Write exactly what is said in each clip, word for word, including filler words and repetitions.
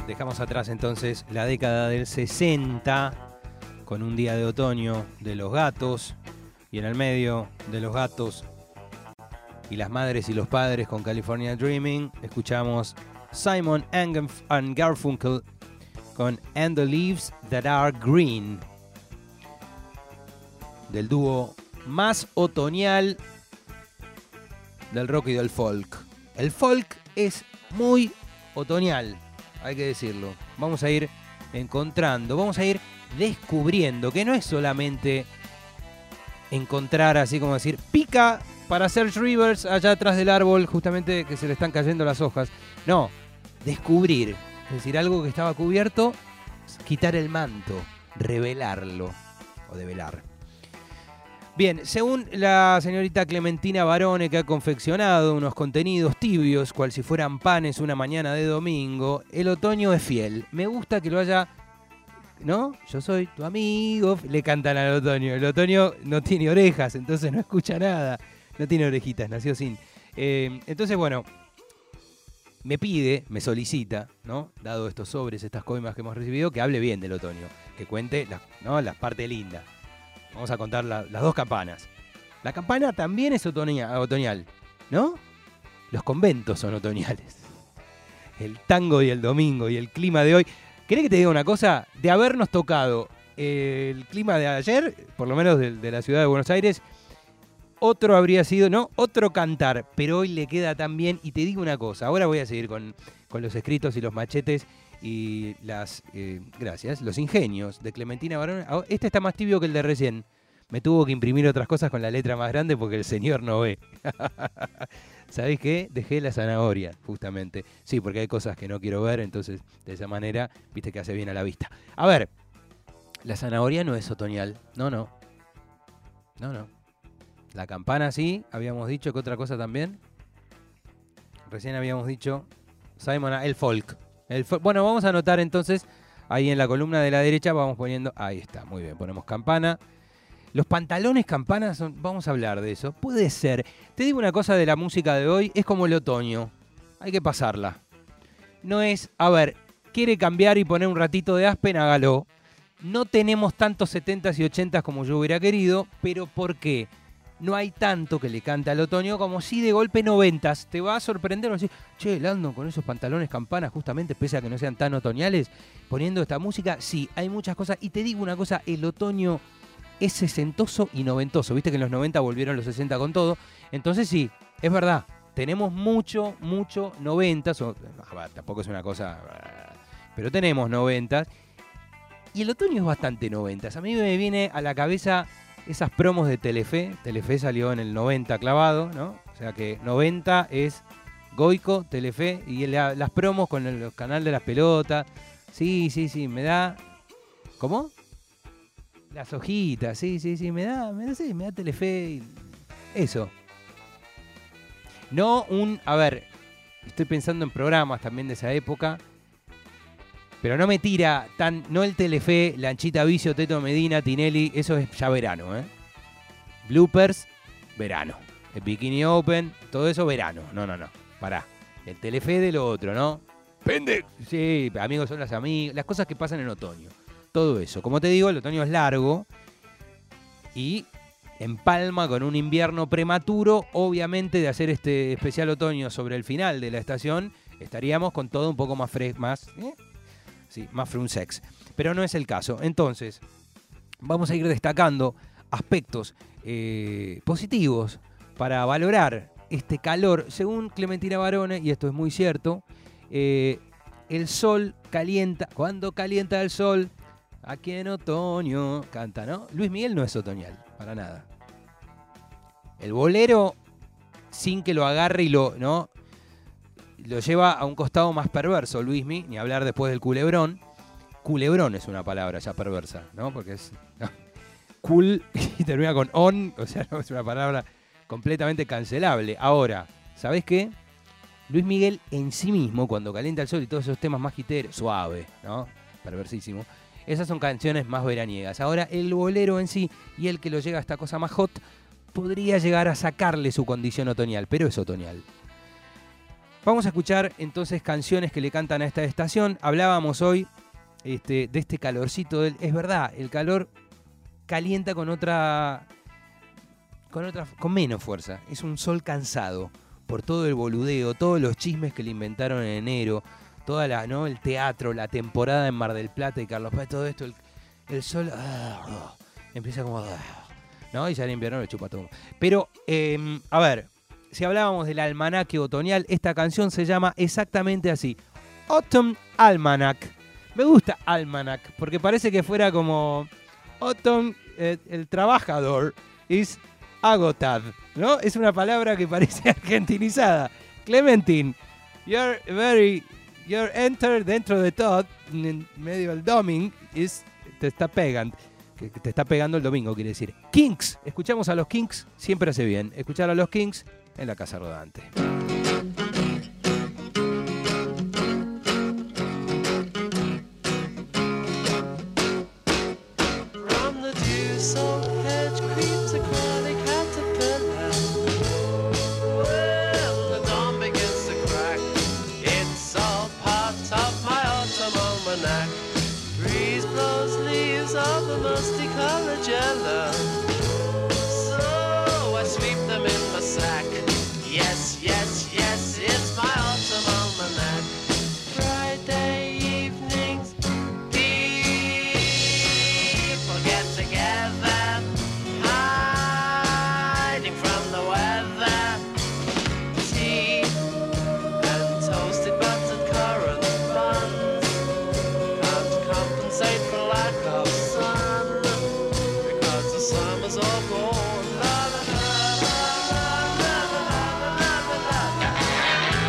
Dejamos atrás entonces la década del sesenta con un día de otoño de los gatos y en el medio de los gatos y las madres y los padres con California Dreaming escuchamos Simon and Garfunkel con And the Leaves That Are Green, del dúo más otoñal del rock y del folk. El folk es muy otoñal, hay que decirlo. Vamos a ir encontrando, vamos a ir descubriendo que no es solamente encontrar, así como decir, pica para Serge Rivers allá atrás del árbol, justamente que se le están cayendo las hojas. No, descubrir, es decir, algo que estaba cubierto, quitar el manto, revelarlo o develar. Bien, según la señorita Clementina Barone, que ha confeccionado unos contenidos tibios, cual si fueran panes una mañana de domingo, el otoño es fiel. Me gusta que lo haya, ¿no? Yo soy tu amigo, le cantan al otoño. El otoño no tiene orejas, entonces no escucha nada. No tiene orejitas, nació sin. Eh, entonces, bueno, me pide, me solicita, ¿no? Dado estos sobres, estas coimas que hemos recibido, que hable bien del otoño, que cuente la, ¿no? la parte linda. Vamos a contar la, las dos campanas. La campana también es otoña, otoñal, ¿no? Los conventos son otoñales. El tango y el domingo y el clima de hoy. ¿Querés que te diga una cosa? De habernos tocado el clima de ayer, por lo menos de, de la ciudad de Buenos Aires, otro habría sido, ¿no? Otro cantar. Pero hoy le queda tan bien. Y te digo una cosa, ahora voy a seguir con, con los escritos y los machetes y las, eh, gracias, los ingenios de Clementina Barone. Este está más tibio que el de recién. Me tuvo que imprimir otras cosas con la letra más grande porque el señor no ve. ¿Sabés qué? Dejé la zanahoria, justamente. Sí, porque hay cosas que no quiero ver, entonces de esa manera, viste que hace bien a la vista. A ver, la zanahoria no es otoñal. No, no. No, no. La campana sí, habíamos dicho que otra cosa también. Recién habíamos dicho Simon, el folk. El folk. Bueno, vamos a anotar entonces, ahí en la columna de la derecha vamos poniendo, ahí está, muy bien, ponemos campana. Los pantalones campanas, son, vamos a hablar de eso. Puede ser. Te digo una cosa de la música de hoy, es como el otoño. Hay que pasarla. No es, a ver, quiere cambiar y poner un ratito de Aspen, hágalo. No tenemos tantos setentas y ochentas como yo hubiera querido, pero ¿por qué? No hay tanto que le canta al otoño como si de golpe noventas. Te va a sorprender, vas a decir, che, Lando, con esos pantalones campanas, justamente, pese a que no sean tan otoñales, poniendo esta música. Sí, hay muchas cosas. Y te digo una cosa, el otoño es sesentoso y noventoso. Viste que en los noventa volvieron los sesenta con todo. Entonces sí, es verdad. Tenemos mucho, mucho noventas. O, tampoco es una cosa, pero tenemos noventas. Y el otoño es bastante noventas. A mí me viene a la cabeza esas promos de Telefe. Telefe salió en el noventa clavado, ¿no? O sea que noventa es Goico, Telefe, y la, las promos con el, el canal de las pelotas. Sí, sí, sí, me da... ¿Cómo? Las hojitas, sí, sí, sí, me da, me da, sí, me da Telefe. Eso. No un... A ver, estoy pensando en programas también de esa época, pero no me tira tan... No el Telefe, Lanchita Vicio, Teto Medina, Tinelli, eso es ya verano, ¿eh? Bloopers, verano. El Bikini Open, todo eso verano. No, no, no, pará. El Telefe de lo otro, ¿no? Pendejo. Sí, amigos son las amigas, las cosas que pasan en otoño. Todo eso. Como te digo, el otoño es largo y empalma con un invierno prematuro. Obviamente, de hacer este especial otoño sobre el final de la estación, estaríamos con todo un poco más fresco, más... ¿eh? Sí, más frunsex. Pero no es el caso. Entonces, vamos a ir destacando aspectos eh, positivos para valorar este calor. Según Clementina Barone, y esto es muy cierto, eh, el sol calienta. Cuando calienta el sol, aquí en otoño, canta, ¿no? Luis Miguel no es otoñal, para nada. El bolero, sin que lo agarre y lo... ¿no? Lo lleva a un costado más perverso, Luismi, ni hablar después del culebrón. Culebrón es una palabra ya perversa, ¿no? Porque es no, cool y termina con on, o sea, no, es una palabra completamente cancelable. Ahora, ¿sabés qué? Luis Miguel en sí mismo, cuando calienta el sol y todos esos temas más jiteros, suave, ¿no? Perversísimo. Esas son canciones más veraniegas. Ahora, el bolero en sí y el que lo llega a esta cosa más hot, podría llegar a sacarle su condición otoñal, pero es otoñal. Vamos a escuchar entonces canciones que le cantan a esta estación. Hablábamos hoy este, de este calorcito. Es verdad, el calor calienta con otra, con otra, con menos fuerza. Es un sol cansado por todo el boludeo, todos los chismes que le inventaron en enero, toda la, ¿no? El teatro, la temporada en Mar del Plata y Carlos Paz, todo esto, el, el sol ah, empieza como, ah, ¿no? Y ya el invierno le chupa todo. Pero, eh, a ver. Si hablábamos del almanaque otoñal, esta canción se llama exactamente así. Autumn Almanac. Me gusta Almanac, porque parece que fuera como Autumn, eh, el trabajador, is agotado, ¿no? Es una palabra que parece argentinizada. Clementine, you're very, you're enter dentro de todo, en medio del domingo, is, te está pegando. Que te está pegando el domingo, quiere decir. Kinks, escuchamos a los Kinks, siempre hace bien. Escuchar a los Kinks en la Casa Rodante. Yes, yes, yes, it's my autumn almanac. Friday evenings, people get together, hiding from the weather. Tea and toasted buttered currant buns can't compensate for lack of sun, because the summer's all gone. La, la, la.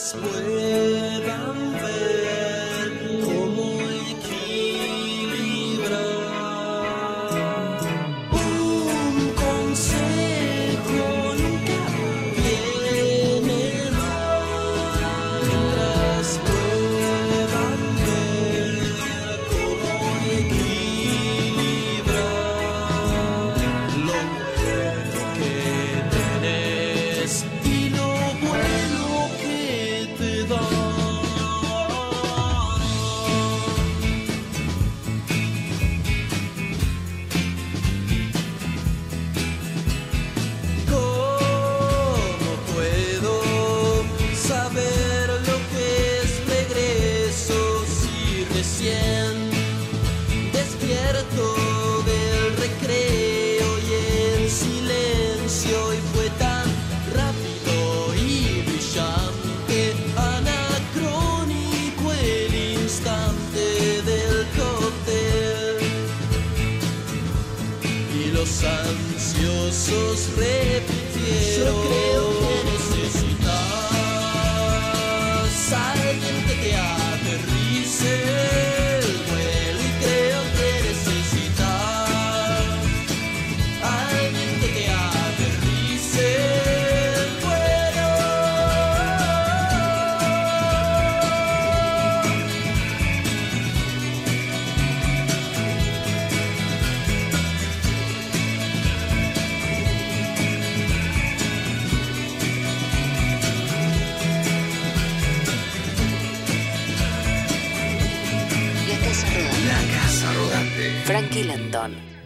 letras puedan ver cómo equilibrar. Un consejo nunca viene mal, letras puedan ver cómo equilibrar lo bueno que tenés y lo bueno que te da. ¿Cómo puedo saber lo que es regreso si recién despierto del recreo y el silencio y fue tan rápido y brillante, anacrónico el instante del cóctel y los ansiosos repitieron. Yo creo que necesitas alguien que te aterrice el vuelo y creo que necesitas alguien que te aterrice el vuelo. La Casa Rodante. Frankie Landon.